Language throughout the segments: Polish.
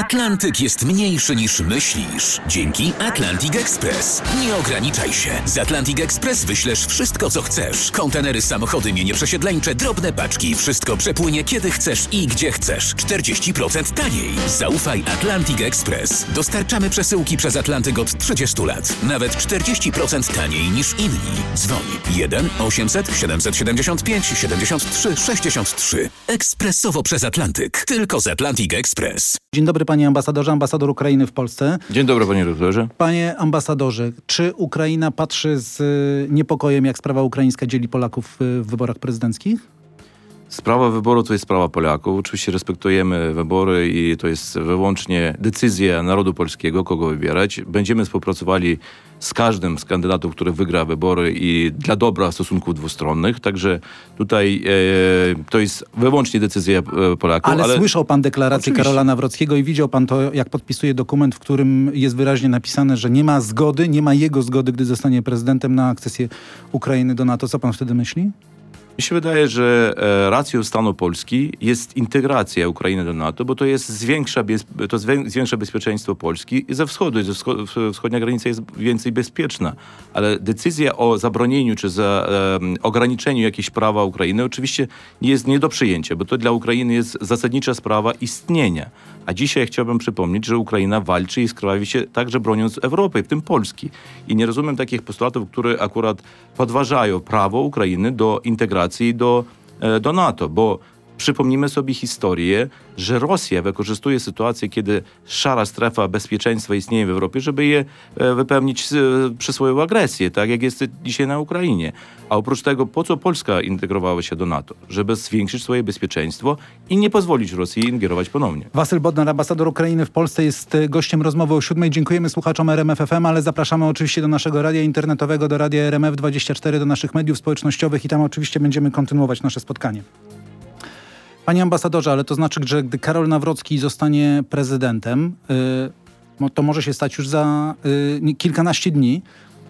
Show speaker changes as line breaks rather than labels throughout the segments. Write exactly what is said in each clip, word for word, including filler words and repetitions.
Atlantyk jest mniejszy niż myślisz. Dzięki Atlantic Express. Nie ograniczaj się. Z Atlantic Express wyślesz wszystko, co chcesz. Kontenery, samochody, mienie przesiedleńcze, drobne paczki. Wszystko przepłynie, kiedy chcesz i gdzie chcesz. czterdzieści procent taniej. Zaufaj Atlantic Express. Dostarczamy przesyłki przez Atlantyk od trzydziestu lat. Nawet czterdzieści procent taniej niż inni. Dzwoń jeden osiemset siedemset siedemdziesiąt pięć siedemdziesiąt trzy sześćdziesiąt trzy. Ekspresowo przez Atlantyk. Tylko z Atlantic Express.
Dzień dobry panie ambasadorze, ambasador Ukrainy w Polsce.
Dzień dobry panie doktorze.
Panie ambasadorze, czy Ukraina patrzy z niepokojem, jak sprawa ukraińska dzieli Polaków w wyborach prezydenckich?
Sprawa wyboru to jest sprawa Polaków. Oczywiście respektujemy wybory i to jest wyłącznie decyzja narodu polskiego, kogo wybierać. Będziemy współpracowali z każdym z kandydatów, który wygra wybory i dla dobra stosunków dwustronnych. Także tutaj e, to jest wyłącznie decyzja Polaków.
Ale, ale słyszał pan deklarację
oczywiście.
Karola Nawrockiego i widział pan to, jak podpisuje dokument, w którym jest wyraźnie napisane, że nie ma zgody, nie ma jego zgody, gdy zostanie prezydentem, na akcesję Ukrainy do NATO. Co pan wtedy myśli?
Mi się wydaje, że e, racją stanu Polski jest integracja Ukrainy do NATO, bo to jest zwiększa, bez, to zwiększa bezpieczeństwo Polski i ze wschodu. Ze wscho, wschodnia granica jest więcej bezpieczna. Ale decyzja o zabronieniu czy za e, ograniczeniu jakichś prawa Ukrainy oczywiście nie jest nie do przyjęcia, bo to dla Ukrainy jest zasadnicza sprawa istnienia. A dzisiaj chciałbym przypomnieć, że Ukraina walczy i skrawi się także broniąc Europy, w tym Polski. I nie rozumiem takich postulatów, które akurat podważają prawo Ukrainy do integracji do, do NATO, bo przypomnijmy sobie historię, że Rosja wykorzystuje sytuację, kiedy szara strefa bezpieczeństwa istnieje w Europie, żeby je wypełnić przez swoją agresję, tak jak jest dzisiaj na Ukrainie. A oprócz tego, po co Polska integrowała się do NATO? Żeby zwiększyć swoje bezpieczeństwo i nie pozwolić Rosji ingerować ponownie.
Wasyl Bodnar, ambasador Ukrainy w Polsce, jest gościem rozmowy o siódmej. Dziękujemy słuchaczom R M F F M, ale zapraszamy oczywiście do naszego radia internetowego, do radia R M F dwadzieścia cztery, do naszych mediów społecznościowych i tam oczywiście będziemy kontynuować nasze spotkanie. Panie ambasadorze, ale to znaczy, że gdy Karol Nawrocki zostanie prezydentem, yy, to może się stać już za yy, kilkanaście dni,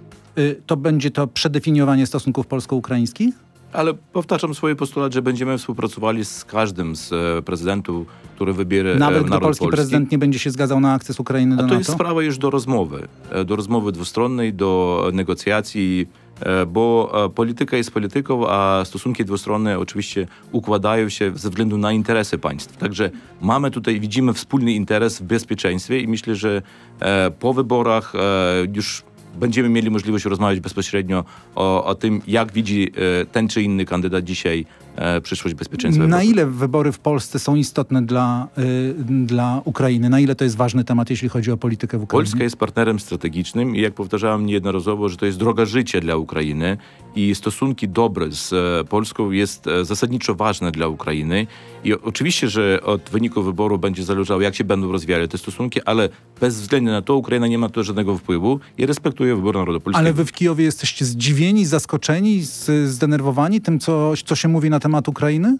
yy, to będzie to przedefiniowanie stosunków polsko-ukraińskich?
Ale powtarzam swój postulat, że będziemy współpracowali z każdym z e, prezydentów, który wybiera e,
Nawet
naród
gdy polski
polski.
prezydent nie będzie się zgadzał na akces Ukrainy do
A to
NATO?
jest sprawa już do rozmowy. E, do rozmowy dwustronnej, do negocjacji, e, bo e, polityka jest polityką, a stosunki dwustronne oczywiście układają się ze względu na interesy państw. Także mamy tutaj, widzimy wspólny interes w bezpieczeństwie i myślę, że e, po wyborach e, już będziemy mieli możliwość rozmawiać bezpośrednio o, o tym, jak widzi e, ten czy inny kandydat dzisiaj e, przyszłość bezpieczeństwa.
Na ile wybory w Polsce są istotne dla, y, dla Ukrainy? Na ile to jest ważny temat, jeśli chodzi o politykę w Ukrainie?
Polska jest partnerem strategicznym i jak powtarzałem niejednorazowo, że to jest droga życia dla Ukrainy i stosunki dobre z e, Polską jest e, zasadniczo ważne dla Ukrainy. I o, oczywiście, że od wyniku wyboru będzie zależało, jak się będą rozwijały te stosunki, ale bez względu na to Ukraina nie ma tu żadnego wpływu i respektuje wybór narodu polskiego.
Ale wy w Kijowie jesteście zdziwieni, zaskoczeni, z, zdenerwowani tym, co, co się mówi na temat Ukrainy?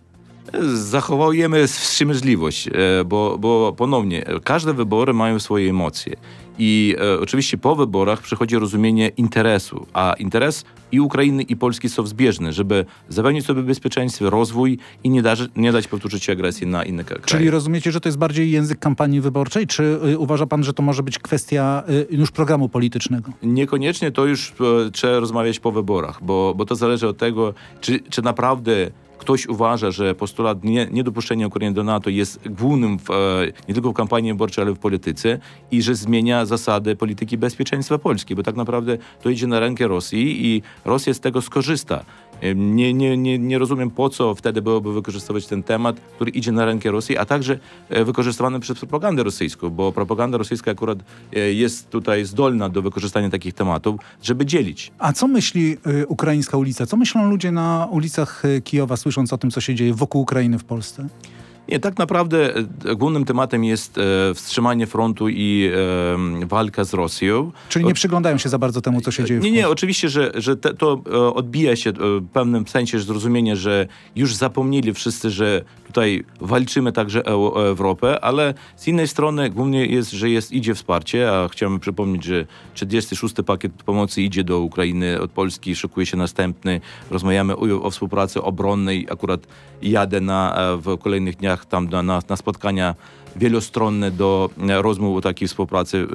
Zachowujemy wstrzemięźliwość, bo, bo ponownie, każde wybory mają swoje emocje. I e, oczywiście po wyborach przychodzi rozumienie interesu, a interes i Ukrainy, i Polski są zbieżne, żeby zapewnić sobie bezpieczeństwo, rozwój i nie, da, nie dać powtórzyć się agresji na inne kraje.
Czyli rozumiecie, że to jest bardziej język kampanii wyborczej, czy y, uważa pan, że to może być kwestia y, już programu politycznego?
Niekoniecznie to już e, trzeba rozmawiać po wyborach, bo, bo to zależy od tego, czy, czy naprawdę ktoś uważa, że postulat nie, niedopuszczenia Ukrainy do NATO jest głównym w, e, nie tylko w kampanii wyborczej, ale w polityce i że zmienia zasady polityki bezpieczeństwa Polski, bo tak naprawdę to idzie na rękę Rosji i Rosja z tego skorzysta. Nie, nie, nie, nie rozumiem, po co wtedy byłoby wykorzystywać ten temat, który idzie na rękę Rosji, a także wykorzystywany przez propagandę rosyjską, bo propaganda rosyjska akurat jest tutaj zdolna do wykorzystania takich tematów, żeby dzielić.
A co myśli y, ukraińska ulica? Co myślą ludzie na ulicach y, Kijowa, słysząc o tym, co się dzieje wokół Ukrainy w Polsce?
Nie, tak naprawdę e, głównym tematem jest e, wstrzymanie frontu i e, walka z Rosją.
Czyli nie przyglądają się za bardzo temu, co się dzieje w
Nie,
Polsce?
nie, oczywiście, że, że te, to e, odbija się w pewnym sensie zrozumienie, że już zapomnieli wszyscy, że tutaj walczymy także o, o Europę, ale z innej strony głównie jest, że jest, idzie wsparcie, a chciałbym przypomnieć, że trzydziesty szósty pakiet pomocy idzie do Ukrainy od Polski, szykuje się następny. Rozmawiamy o, o współpracy obronnej. Akurat jadę na, w kolejnych dniach tam na, na spotkania wielostronne do rozmów o takiej współpracy.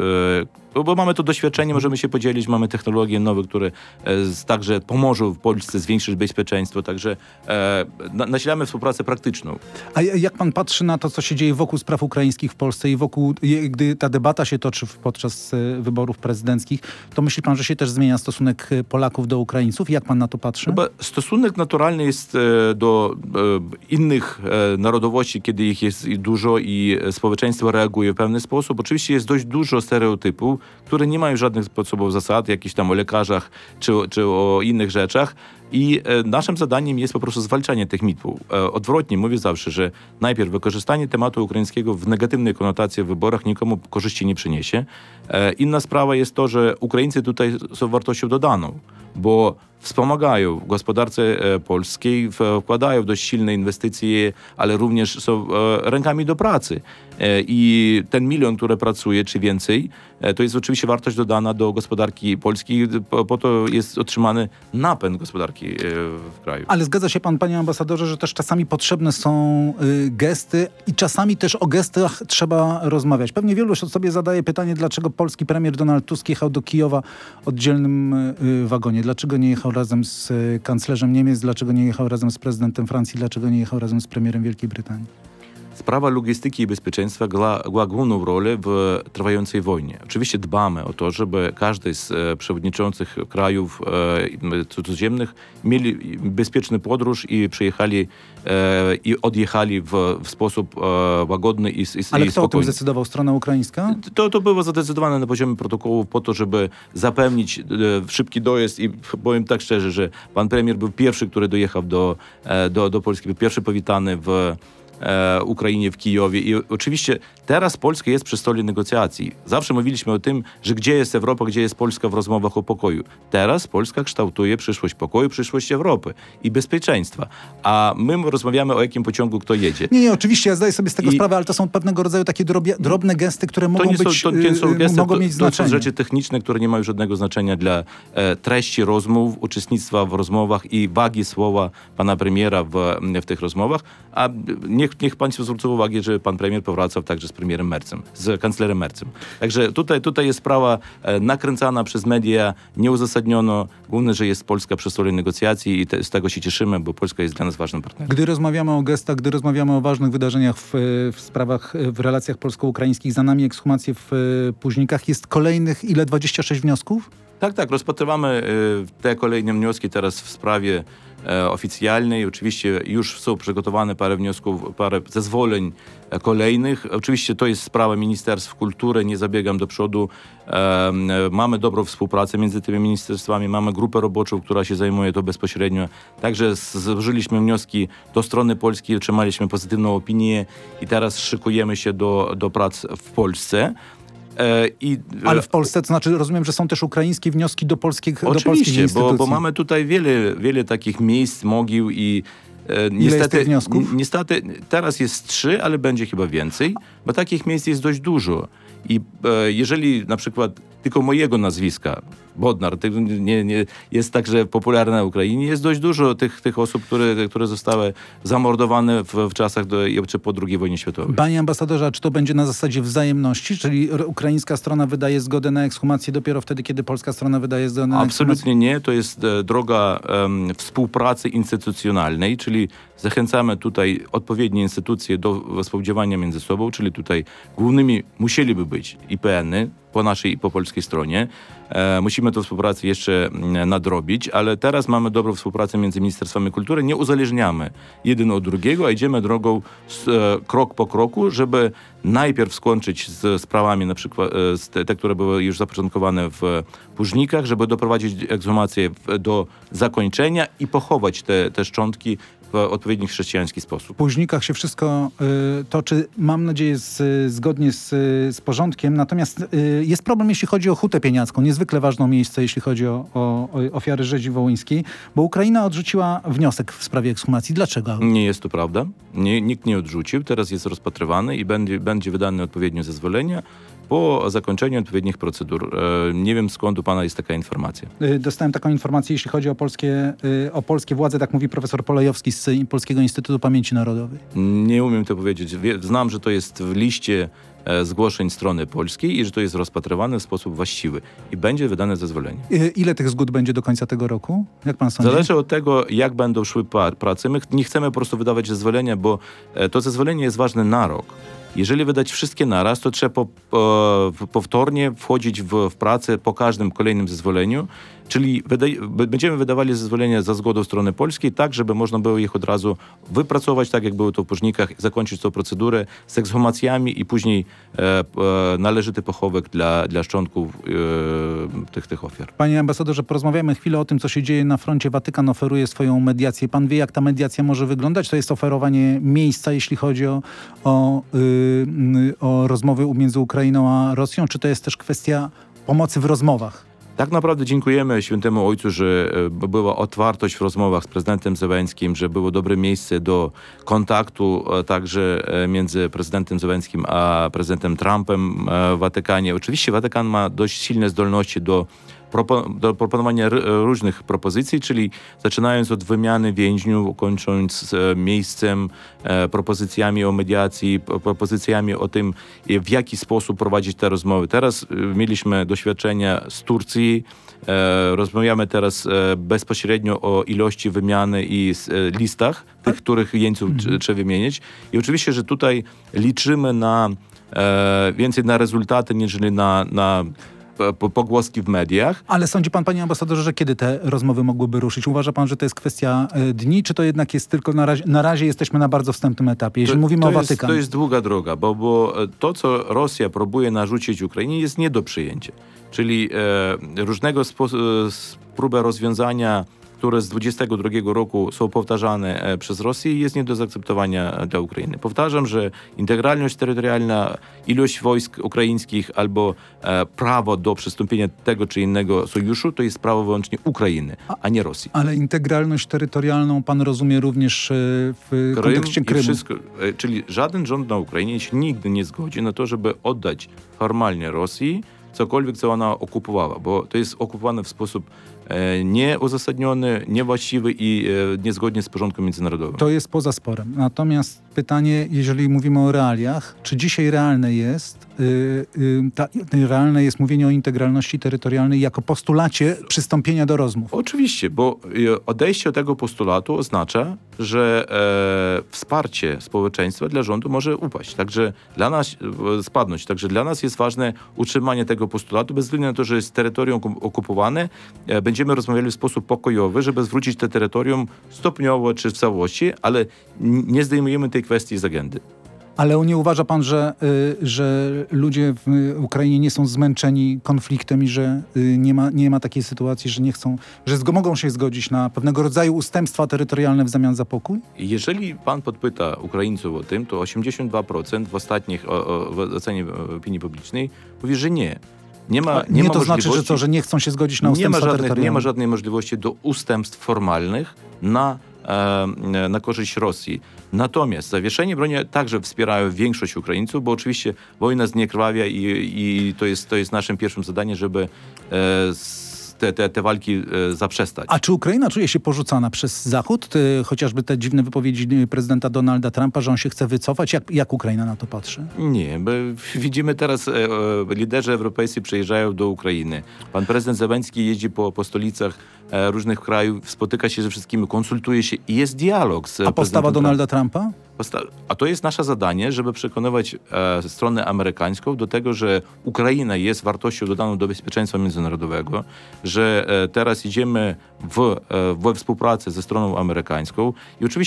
Bo mamy to doświadczenie, możemy się podzielić, mamy technologie nowe, które także pomożą w Polsce zwiększyć bezpieczeństwo, także nasilamy współpracę praktyczną.
A jak pan patrzy na to, co się dzieje wokół spraw ukraińskich w Polsce i wokół, gdy ta debata się toczy podczas wyborów prezydenckich, to myśli pan, że się też zmienia stosunek Polaków do Ukraińców? Jak pan na to patrzy?
Chyba stosunek naturalny jest do innych narodowości, kiedy ich jest dużo i społeczeństwo reaguje w pewien sposób. Oczywiście jest dość dużo stereotypów, które nie mają żadnych pod sobą zasad, jakichś tam o lekarzach czy, czy o innych rzeczach. I e, naszym zadaniem jest po prostu zwalczanie tych mitów. E, odwrotnie, mówię zawsze, że najpierw wykorzystanie tematu ukraińskiego w negatywnej konotacji w wyborach nikomu korzyści nie przyniesie. E, inna sprawa jest to, że Ukraińcy tutaj są wartością dodaną, bo wspomagają w gospodarce e, polskiej, wkładają dość silne inwestycje, ale również są e, rękami do pracy. E, I ten milion, który pracuje, czy więcej, e, to jest oczywiście wartość dodana do gospodarki polskiej. Po, po to jest otrzymany napęd gospodarki w kraju.
Ale zgadza się pan, panie ambasadorze, że też czasami potrzebne są y, gesty i czasami też o gestach trzeba rozmawiać. Pewnie wielu sobie zadaje pytanie, dlaczego polski premier Donald Tusk jechał do Kijowa oddzielnym y, wagonie. Dlaczego nie jechał razem z y, kanclerzem Niemiec? Dlaczego nie jechał razem z prezydentem Francji? Dlaczego nie jechał razem z premierem Wielkiej Brytanii?
Sprawa logistyki i bezpieczeństwa gra główną rolę w trwającej wojnie. Oczywiście dbamy o to, żeby każdy z e, przewodniczących krajów e, cudzoziemnych mieli bezpieczny podróż i przyjechali e, i odjechali w, w sposób e, łagodny i, i,
Ale
i
kto
spokojny.
o tym zdecydował? Strona ukraińska?
To, to było zadecydowane na poziomie protokołu po to, żeby zapewnić e, szybki dojazd i powiem tak szczerze, że pan premier był pierwszy, który dojechał do, e, do, do Polski, był pierwszy powitany w E, Ukrainie, w Kijowie. I oczywiście teraz Polska jest przy stole negocjacji. Zawsze mówiliśmy o tym, że gdzie jest Europa, gdzie jest Polska w rozmowach o pokoju. Teraz Polska kształtuje przyszłość pokoju, przyszłość Europy i bezpieczeństwa. A my rozmawiamy o jakim pociągu kto jedzie.
Nie, nie, oczywiście, ja zdaję sobie z tego
I
sprawę, ale to są pewnego rodzaju takie drobie, drobne gesty, które mogą
to nie są,
być,
to nie są gesty,
mogą
to,
mieć
to
znaczenie.
są rzeczy techniczne, które nie mają żadnego znaczenia dla e, treści rozmów, uczestnictwa w rozmowach i wagi słowa pana premiera w, w tych rozmowach. A niech, niech państwo zwrócą uwagę, że pan premier powracał także z premierem Mercem, z kanclerem Mercem. Także tutaj, tutaj jest sprawa e, nakręcana przez media, nieuzasadniono. Główne, że jest Polska przy stole negocjacji i te, z tego się cieszymy, bo Polska jest dla nas ważnym partnerem.
Gdy rozmawiamy o gestach, gdy rozmawiamy o ważnych wydarzeniach w, w sprawach, w relacjach polsko-ukraińskich, za nami ekshumacje w Późnikach, jest kolejnych ile? dwadzieścia sześć wniosków?
Tak, tak. Rozpatrywamy e, te kolejne wnioski teraz w sprawie e, oficjalnej. Oczywiście już są przygotowane parę wniosków, parę zezwoleń e, kolejnych. Oczywiście to jest sprawa Ministerstw Kultury, nie zabiegam do przodu. E, mamy dobrą współpracę między tymi ministerstwami, mamy grupę roboczą, która się zajmuje to bezpośrednio. Także złożyliśmy wnioski do strony polskiej, otrzymaliśmy pozytywną opinię i teraz szykujemy się do, do prac w Polsce. I,
Ale w Polsce, to znaczy rozumiem, że są też ukraińskie wnioski do polskich, do polskich instytucji.
Bo, bo mamy tutaj wiele, wiele takich miejsc, mogił i e,
Ile
niestety,
jest tych wniosków?
Niestety teraz jest trzy, ale będzie chyba więcej, bo takich miejsc jest dość dużo. I e, jeżeli na przykład tylko mojego nazwiska, Bodnar, nie, nie, jest także popularny na Ukrainie, jest dość dużo tych, tych osób, które, które zostały zamordowane w, w czasach do, czy po drugiej wojnie światowej.
Panie ambasadorze, a czy to będzie na zasadzie wzajemności? Czyli ukraińska strona wydaje zgodę na ekshumację dopiero wtedy, kiedy polska strona wydaje zgodę na ekshumację?
Absolutnie nie. To jest e, droga e, współpracy instytucjonalnej, czyli zachęcamy tutaj odpowiednie instytucje do współdziałania między sobą, czyli tutaj głównymi musieliby być I P N-y po naszej i po polskiej stronie. E, musimy tę współpracę jeszcze nadrobić, ale teraz mamy dobrą współpracę między Ministerstwami Kultury. Nie uzależniamy jeden od drugiego, a idziemy drogą z, e, krok po kroku, żeby najpierw skończyć z sprawami, na przykład e, z te, te, które były już zapoczątkowane w Późnikach, żeby doprowadzić ekshumację w, do zakończenia i pochować te, te szczątki w odpowiedni chrześcijański sposób.
W Późnikach się wszystko y, toczy, mam nadzieję, z, zgodnie z, z porządkiem. Natomiast y, jest problem, jeśli chodzi o Hutę Pieniacką. Niezwykle ważne miejsce, jeśli chodzi o, o, o ofiary rzezi wołyńskiej, bo Ukraina odrzuciła wniosek w sprawie ekshumacji. Dlaczego?
Nie jest to prawda. Nie, nikt nie odrzucił. Teraz jest rozpatrywany i będzie, będzie wydane odpowiednie zezwolenie. po zakończeniu odpowiednich procedur. Nie wiem, skąd u pana jest taka informacja.
Dostałem taką informację, jeśli chodzi o polskie, o polskie władze, tak mówi profesor Polejowski z Polskiego Instytutu Pamięci Narodowej.
Nie umiem to powiedzieć. Znam, że to jest w liście zgłoszeń strony polskiej i że to jest rozpatrywane w sposób właściwy i będzie wydane zezwolenie.
Ile tych zgód będzie do końca tego roku? Jak pan sądzi?
Zależy od tego, jak będą szły prace. My nie chcemy po prostu wydawać zezwolenia, bo to zezwolenie jest ważne na rok. Jeżeli wydać wszystkie naraz, to trzeba po, po, powtórnie wchodzić w, w pracę po każdym kolejnym zezwoleniu, czyli wydaj, będziemy wydawali zezwolenia za zgodą strony polskiej, tak żeby można było ich od razu wypracować, tak jak było to w Późnikach, zakończyć tę procedurę z ekshumacjami i później e, e, należyty pochówek dla, dla szczątków e, tych, tych ofiar.
Panie ambasadorze, porozmawiamy chwilę o tym, co się dzieje na froncie. Watykan oferuje swoją mediację. Pan wie, jak ta mediacja może wyglądać? To jest oferowanie miejsca, jeśli chodzi o, o, yy, o rozmowy między Ukrainą a Rosją, czy to jest też kwestia pomocy w rozmowach?
Tak naprawdę dziękujemy Świętemu Ojcu, że była otwartość w rozmowach z prezydentem Zełenskim, że było dobre miejsce do kontaktu także między prezydentem Zełenskim a prezydentem Trumpem w Watykanie. Oczywiście Watykan ma dość silne zdolności do do proponowania różnych propozycji, czyli zaczynając od wymiany więźniów, kończąc miejscem, propozycjami o mediacji, propozycjami o tym, w jaki sposób prowadzić te rozmowy. Teraz mieliśmy doświadczenia z Turcji, rozmawiamy teraz bezpośrednio o ilości wymiany i listach tych, których jeńców mm. trzeba wymienić. I oczywiście, że tutaj liczymy na więcej na rezultaty, niż na, na pogłoski w mediach.
Ale sądzi pan, panie ambasadorze, że kiedy te rozmowy mogłyby ruszyć? Uważa pan, że to jest kwestia dni, czy to jednak jest tylko na razie, na razie jesteśmy na bardzo wstępnym etapie, jeśli
to,
mówimy
to
o
jest,
Watykanie?
To jest długa droga, bo, bo to, co Rosja próbuje narzucić Ukrainie, jest nie do przyjęcia. Czyli e, różnego spo- próby rozwiązania, które z dwudziestego drugiego roku są powtarzane przez Rosję, jest nie do zaakceptowania dla Ukrainy. Powtarzam, że integralność terytorialna, ilość wojsk ukraińskich albo e, prawo do przystąpienia tego czy innego sojuszu to jest prawo wyłącznie Ukrainy, a nie Rosji.
Ale integralność terytorialną pan rozumie również w Krym kontekście Krymu.
Wszystko, e, czyli żaden rząd na Ukrainie się nigdy nie zgodzi na to, żeby oddać formalnie Rosji cokolwiek, co ona okupowała, bo to jest okupowane w sposób e, nieuzasadniony, niewłaściwy i e, niezgodnie z porządkiem międzynarodowym.
To jest poza sporem. Natomiast pytanie, jeżeli mówimy o realiach, czy dzisiaj realne jest, yy, yy, ta, realne jest mówienie o integralności terytorialnej jako postulacie przystąpienia do rozmów?
Oczywiście, bo odejście od tego postulatu oznacza, że e, wsparcie społeczeństwa dla rządu może upaść. Także dla nas, e, spadnąć. Także dla nas jest ważne utrzymanie tego postulatu, bez względu na to, że jest terytorium okupowane. E, będziemy rozmawiali w sposób pokojowy, żeby zwrócić to terytorium stopniowo czy w całości, ale nie zdejmujemy tej kwestii z agendy.
Ale nie uważa pan, że, y, że ludzie w Ukrainie nie są zmęczeni konfliktem i że y, nie ma, nie ma takiej sytuacji, że nie chcą, że zgo- mogą się zgodzić na pewnego rodzaju ustępstwa terytorialne w zamian za pokój?
Jeżeli pan podpyta Ukraińców o tym, to osiemdziesiąt dwa procent w ostatnich o, o, w ocenie opinii publicznej mówi, że nie. Nie, ma, nie,
nie
ma
to znaczy, że co, że nie chcą się zgodzić na ustępstwa
nie ma żadnych,
terytorialne?
Nie ma żadnej możliwości do ustępstw formalnych na na korzyść Rosji. Natomiast zawieszenie broni także wspierają większość Ukraińców, bo oczywiście wojna zniekrawia i, i to jest, to jest naszym pierwszym zadaniem, żeby te, te, te walki zaprzestać.
A czy Ukraina czuje się porzucana przez Zachód? Ty, chociażby te dziwne wypowiedzi prezydenta Donalda Trumpa, że on się chce wycofać. Jak, jak Ukraina na to patrzy?
Nie, bo widzimy teraz, e, e, liderzy europejscy przyjeżdżają do Ukrainy. Pan prezydent Zełenski jeździ po, po stolicach e, różnych krajów, spotyka się ze wszystkimi, konsultuje się i jest dialog z
A postawa Donalda Trumpa?
A to jest nasze zadanie, żeby przekonywać e, stronę amerykańską do tego, że Ukraina jest wartością dodaną do bezpieczeństwa międzynarodowego, że e, teraz idziemy w, e, we współpracę ze stroną amerykańską i oczywiście